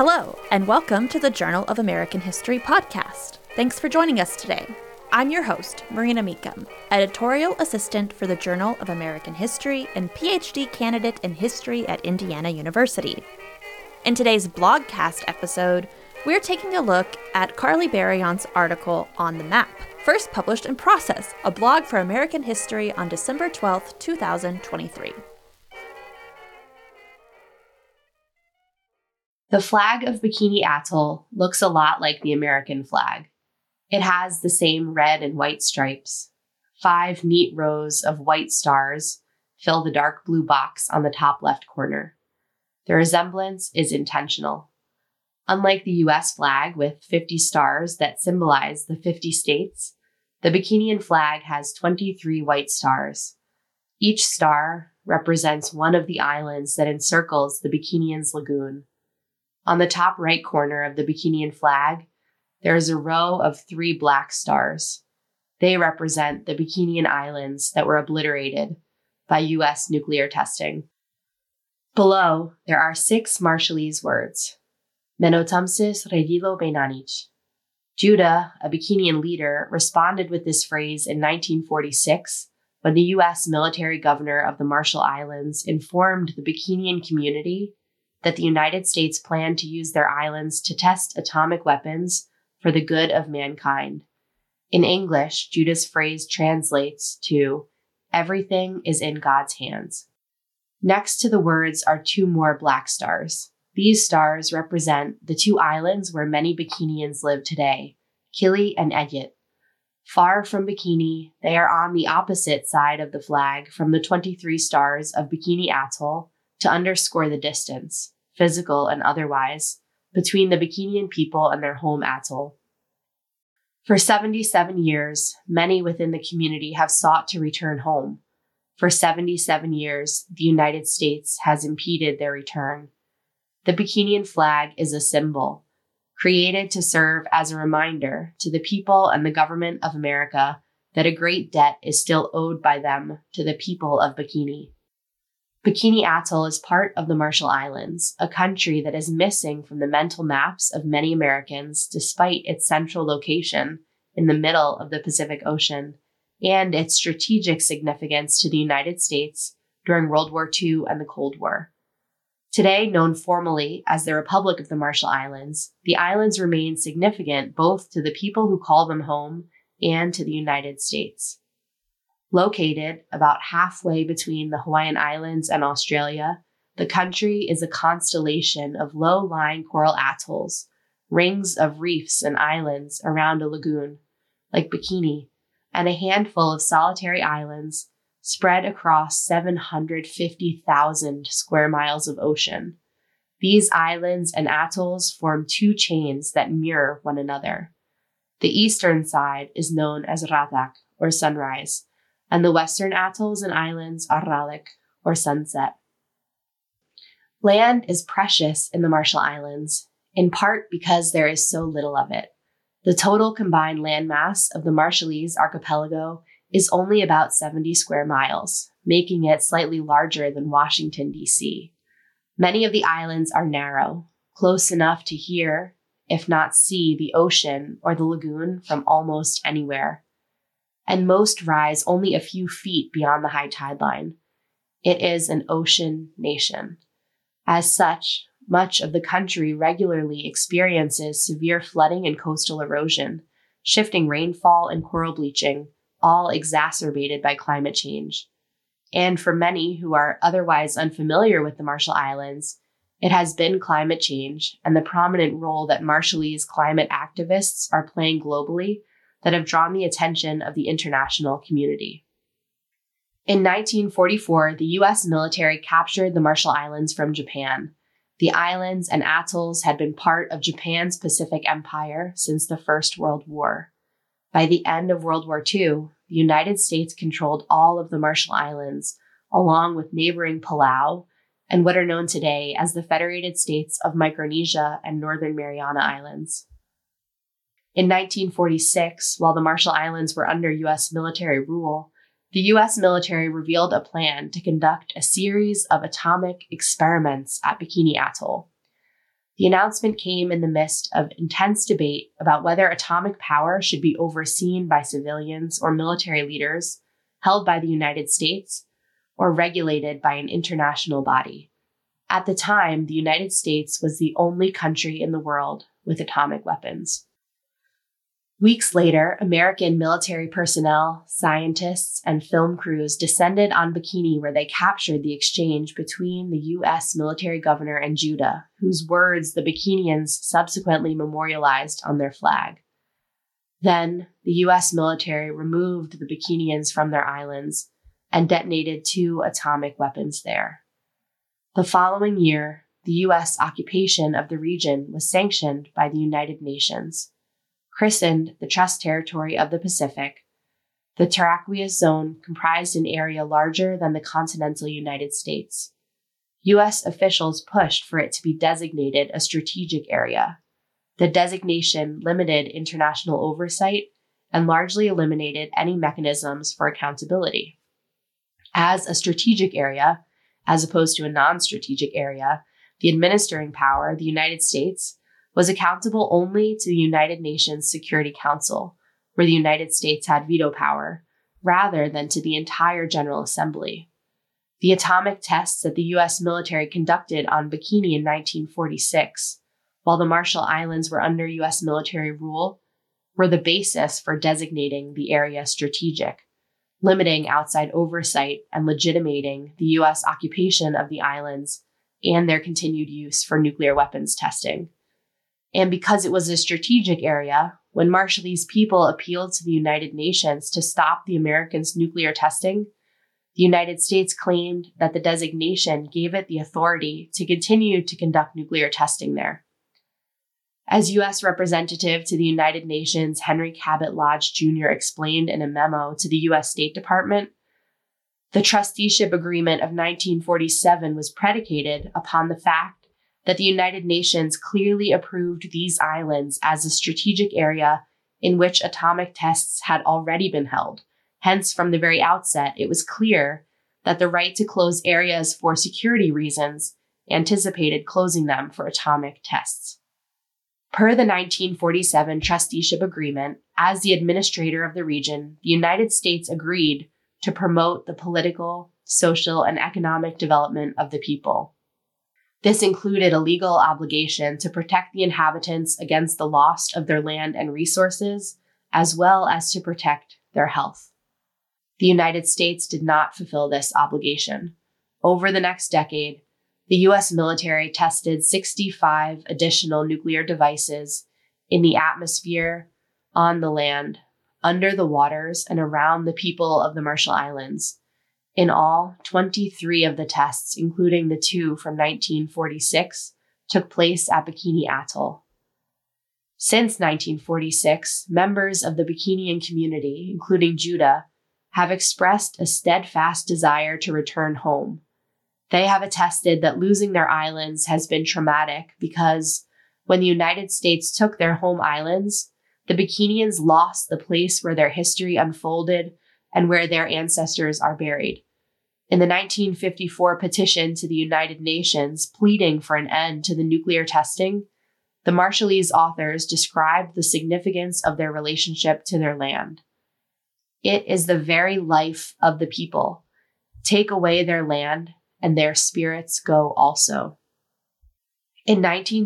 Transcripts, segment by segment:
Hello, and welcome to the Journal of American History podcast. Thanks for joining us today. I'm your host, Marina Meekum, editorial assistant for the Journal of American History and PhD candidate in history at Indiana University. In today's blogcast episode, we're taking a look at Carly Barion's article On the Map, first published in Process, a blog for American history on December 12, 2023. The flag of Bikini Atoll looks a lot like the American flag. It has the same red and white stripes. 5 neat rows of white stars fill the dark blue box on the top left corner. The resemblance is intentional. Unlike the U.S. flag with 50 stars that symbolize the 50 states, the Bikinian flag has 23 white stars. Each star represents one of the islands that encircles the Bikinians lagoon. On the top right corner of the Bikinian flag, there is a row of 3 black stars. They represent the Bikinian islands that were obliterated by U.S. nuclear testing. Below, there are 6 Marshallese words. Menotamsis regilo Benanich. Judah, a Bikinian leader, responded with this phrase in 1946 when the U.S. military governor of the Marshall Islands informed the Bikinian community that the United States planned to use their islands to test atomic weapons for the good of mankind. In English, Judah's phrase translates to, "Everything is in God's hands." Next to the words are 2 more black stars. These stars represent the 2 islands where many Bikinians live today, Kili and Egypt. Far from Bikini, they are on the opposite side of the flag from the 23 stars of Bikini Atoll to underscore the distance, physical and otherwise, between the Bikinian people and their home atoll. For 77 years, many within the community have sought to return home. For 77 years, the United States has impeded their return. The Bikinian flag is a symbol, created to serve as a reminder to the people and the government of America that a great debt is still owed by them to the people of Bikini. Bikini Atoll is part of the Marshall Islands, a country that is missing from the mental maps of many Americans despite its central location in the middle of the Pacific Ocean and its strategic significance to the United States during World War II and the Cold War. Today, known formally as the Republic of the Marshall Islands, the islands remain significant both to the people who call them home and to the United States. Located about halfway between the Hawaiian Islands and Australia, the country is a constellation of low-lying coral atolls, rings of reefs and islands around a lagoon, like Bikini, and a handful of solitary islands spread across 750,000 square miles of ocean. These islands and atolls form 2 chains that mirror one another. The eastern side is known as Ratak, or sunrise, and the western atolls and islands are Ralik, or sunset. Land is precious in the Marshall Islands, in part because there is so little of it. The total combined landmass of the Marshallese archipelago is only about 70 square miles, making it slightly larger than Washington, D.C. Many of the islands are narrow, close enough to hear, if not see, the ocean or the lagoon from almost anywhere. And most rise only a few feet beyond the high tide line. It is an ocean nation. As such, much of the country regularly experiences severe flooding and coastal erosion, shifting rainfall and coral bleaching, all exacerbated by climate change. And for many who are otherwise unfamiliar with the Marshall Islands, it has been climate change and the prominent role that Marshallese climate activists are playing globally that have drawn the attention of the international community. In 1944, the U.S. military captured the Marshall Islands from Japan. The islands and atolls had been part of Japan's Pacific Empire since the First World War. By the end of World War II, the United States controlled all of the Marshall Islands, along with neighboring Palau and what are known today as the Federated States of Micronesia and Northern Mariana Islands. In 1946, while the Marshall Islands were under U.S. military rule, the U.S. military revealed a plan to conduct a series of atomic experiments at Bikini Atoll. The announcement came in the midst of intense debate about whether atomic power should be overseen by civilians or military leaders held by the United States or regulated by an international body. At the time, the United States was the only country in the world with atomic weapons. Weeks later, American military personnel, scientists, and film crews descended on Bikini, where they captured the exchange between the U.S. military governor and Judah, whose words the Bikinians subsequently memorialized on their flag. Then, the U.S. military removed the Bikinians from their islands and detonated 2 atomic weapons there. The following year, the U.S. occupation of the region was sanctioned by the United Nations. Christened the Trust Territory of the Pacific, the Terraqueous Zone comprised an area larger than the continental United States. U.S. officials pushed for it to be designated a strategic area. The designation limited international oversight and largely eliminated any mechanisms for accountability. As a strategic area, as opposed to a non-strategic area, the administering power, the United States, was accountable only to the United Nations Security Council, where the United States had veto power, rather than to the entire General Assembly. The atomic tests that the U.S. military conducted on Bikini in 1946, while the Marshall Islands were under U.S. military rule, were the basis for designating the area strategic, limiting outside oversight and legitimating the U.S. occupation of the islands and their continued use for nuclear weapons testing. And because it was a strategic area, when Marshallese people appealed to the United Nations to stop the Americans' nuclear testing, the United States claimed that the designation gave it the authority to continue to conduct nuclear testing there. As U.S. Representative to the United Nations Henry Cabot Lodge Jr. explained in a memo to the U.S. State Department, the trusteeship agreement of 1947 was predicated upon the fact that the United Nations clearly approved these islands as a strategic area in which atomic tests had already been held. Hence, from the very outset, it was clear that the right to close areas for security reasons anticipated closing them for atomic tests. Per the 1947 trusteeship agreement, as the administrator of the region, the United States agreed to promote the political, social, and economic development of the people. This included a legal obligation to protect the inhabitants against the loss of their land and resources, as well as to protect their health. The United States did not fulfill this obligation. Over the next decade, the U.S. military tested 65 additional nuclear devices in the atmosphere, on the land, under the waters, and around the people of the Marshall Islands. In all, 23 of the tests, including the 2 from 1946, took place at Bikini Atoll. Since 1946, members of the Bikinian community, including Judah, have expressed a steadfast desire to return home. They have attested that losing their islands has been traumatic because when the United States took their home islands, the Bikinians lost the place where their history unfolded and where their ancestors are buried. In the 1954 petition to the United Nations pleading for an end to the nuclear testing, the Marshallese authors described the significance of their relationship to their land. It is the very life of the people. Take away their land, and their spirits go also. In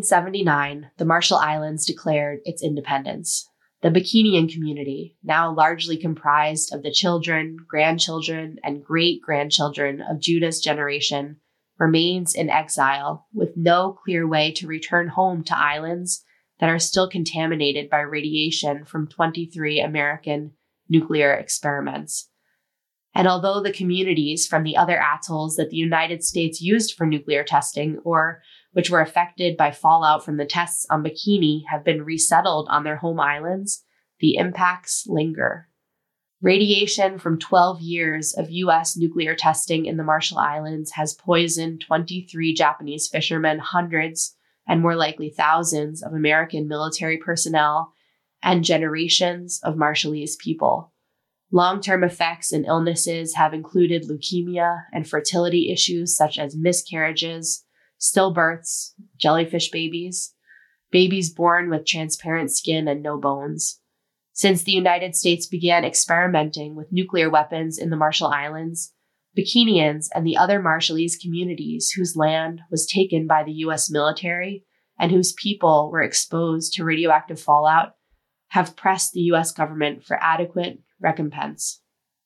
1979, the Marshall Islands declared its independence. The Bikinian community, now largely comprised of the children, grandchildren, and great-grandchildren of Judah's generation, remains in exile with no clear way to return home to islands that are still contaminated by radiation from 23 American nuclear experiments. And although the communities from the other atolls that the United States used for nuclear testing, or which were affected by fallout from the tests on Bikini, have been resettled on their home islands, the impacts linger. Radiation from 12 years of U.S. nuclear testing in the Marshall Islands has poisoned 23 Japanese fishermen, hundreds, and more likely thousands of American military personnel, and generations of Marshallese people. Long-term effects and illnesses have included leukemia and fertility issues such as miscarriages, stillbirths, jellyfish babies, babies born with transparent skin and no bones. Since the United States began experimenting with nuclear weapons in the Marshall Islands, Bikinians and the other Marshallese communities whose land was taken by the U.S. military and whose people were exposed to radioactive fallout have pressed the U.S. government for adequate recompense.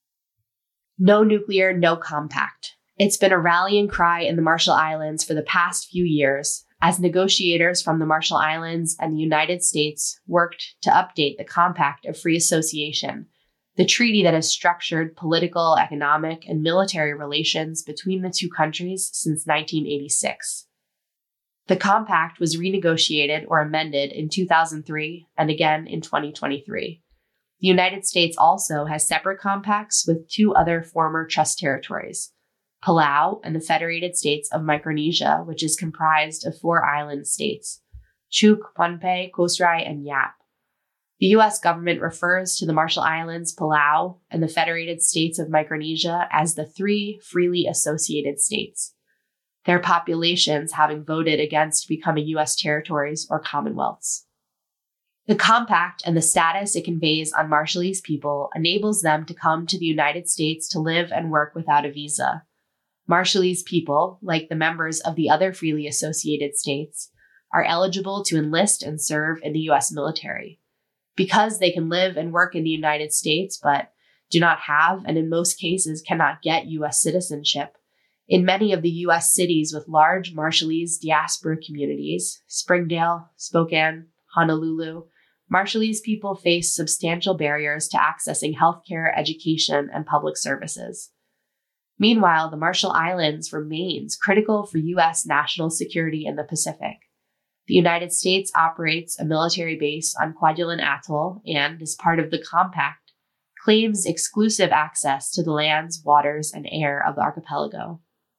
No nuclear, no compact. It's been a rallying cry in the Marshall Islands for the past few years as negotiators from the Marshall Islands and the United States worked to update the Compact of Free Association, the treaty that has structured political, economic, and military relations between the two countries since 1986. The compact was renegotiated or amended in 2003 and again in 2023. The United States also has separate compacts with two other former trust territories, Palau and the Federated States of Micronesia, which is comprised of 4 island states, Chuuk, Pohnpei, Kosrae, and Yap. The U.S. government refers to the Marshall Islands, Palau, and the Federated States of Micronesia as the 3 freely associated states, their populations having voted against becoming U.S. territories or commonwealths. The compact and the status it conveys on Marshallese people enables them to come to the United States to live and work without a visa. Marshallese people, like the members of the other freely associated states, are eligible to enlist and serve in the U.S. military. Because they can live and work in the United States but do not have, and in most cases cannot get, U.S. citizenship, in many of the U.S. cities with large Marshallese diaspora communities, Springdale, Spokane, Honolulu, Marshallese people face substantial barriers to accessing healthcare, education, and public services. Meanwhile, the Marshall Islands remains critical for U.S. national security in the Pacific. The United States operates a military base on Kwajalein Atoll and, as part of the compact, claims exclusive access to the lands, waters, and air of the archipelago.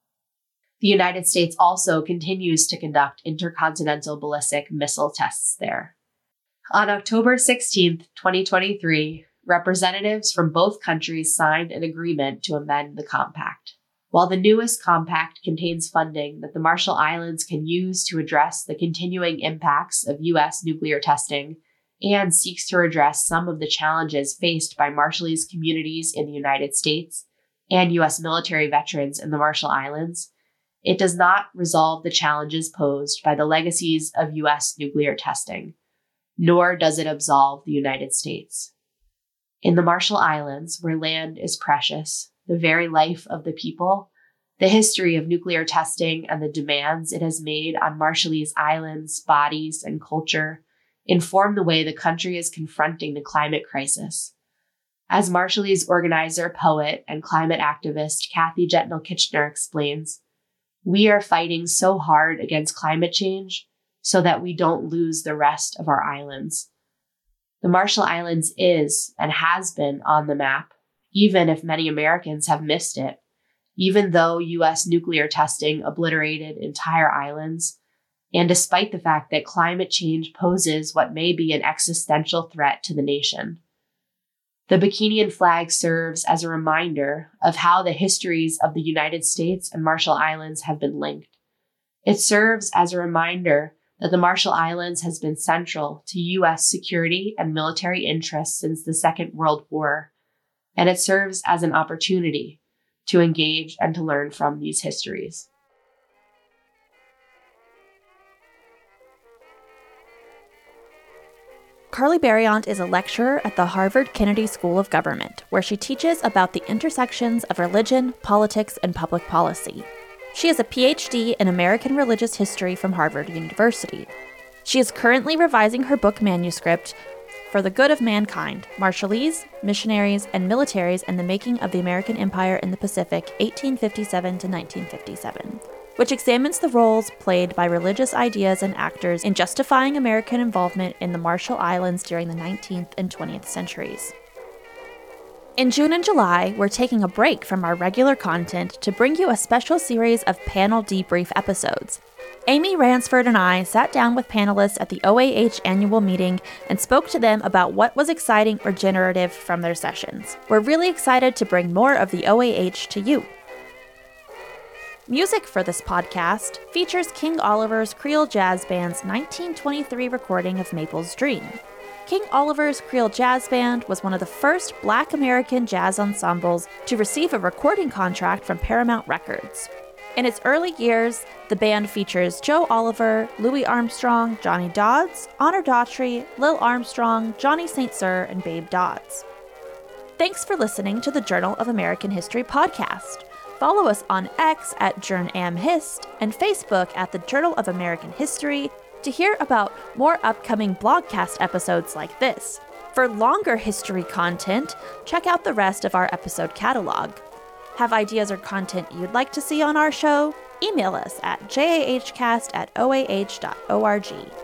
The United States also continues to conduct intercontinental ballistic missile tests there. On October 16, 2023, representatives from both countries signed an agreement to amend the compact. While the newest compact contains funding that the Marshall Islands can use to address the continuing impacts of U.S. nuclear testing and seeks to address some of the challenges faced by Marshallese communities in the United States and U.S. military veterans in the Marshall Islands, it does not resolve the challenges posed by the legacies of U.S. nuclear testing, nor does it absolve the United States. In the Marshall Islands, where land is precious, the very life of the people, the history of nuclear testing and the demands it has made on Marshallese islands, bodies, and culture inform the way the country is confronting the climate crisis. As Marshallese organizer, poet, and climate activist Kathy Jetnil-Kitchener explains, we are fighting so hard against climate change so that we don't lose the rest of our islands. The Marshall Islands is and has been on the map, even if many Americans have missed it, even though U.S. nuclear testing obliterated entire islands, and despite the fact that climate change poses what may be an existential threat to the nation. The Bikinian flag serves as a reminder of how the histories of the United States and Marshall Islands have been linked. It serves as a reminder that the Marshall Islands has been central to U.S. security and military interests since the Second World War, and it serves as an opportunity to engage and to learn from these histories. Carly Bariant is a lecturer at the Harvard Kennedy School of Government, where she teaches about the intersections of religion, politics, and public policy. She has a PhD in American Religious History from Harvard University. She is currently revising her book manuscript, For the Good of Mankind, Marshallese, Missionaries, and Militaries and the Making of the American Empire in the Pacific, 1857 to 1957, which examines the roles played by religious ideas and actors in justifying American involvement in the Marshall Islands during the 19th and 20th centuries. In June and July, we're taking a break from our regular content to bring you a special series of panel debrief episodes. Amy Ransford and I sat down with panelists at the OAH annual meeting and spoke to them about what was exciting or generative from their sessions. We're really excited to bring more of the OAH to you. Music for this podcast features King Oliver's Creole Jazz Band's 1923 recording of Maple's Dream. King Oliver's Creole Jazz Band was one of the first Black American jazz ensembles to receive a recording contract from Paramount Records. In its early years, the band features Joe Oliver, Louis Armstrong, Johnny Dodds, Honor Daughtry, Lil Armstrong, Johnny St. Cyr, and Babe Dodds. Thanks for listening to the Journal of American History podcast. Follow us on X at JournAmHist and Facebook at the Journal of American History to hear about more upcoming blogcast episodes like this. For longer history content, check out the rest of our episode catalog. Have ideas or content you'd like to see on our show? Email us at jahcast@oah.org.